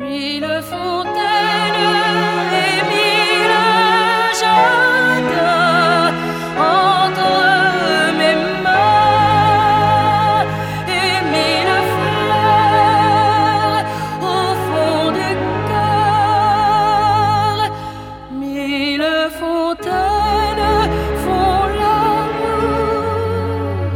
Mille fontaines et mille jardins entre mes mains et mille fleurs au fond du cœur. Mille fontaines font l'amour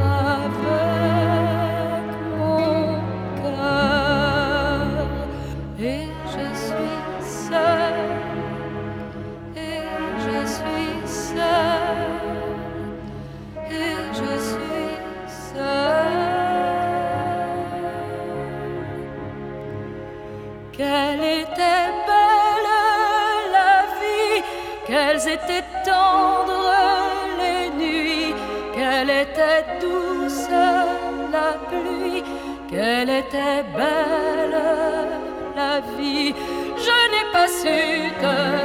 avec mon cœur. Et je suis seule, et je suis seule, et je suis seule. Quelle était belle la vie, quelles étaient tendres les nuits, quelle était douce la pluie, quelle était belle la vie. Je n'ai pas su te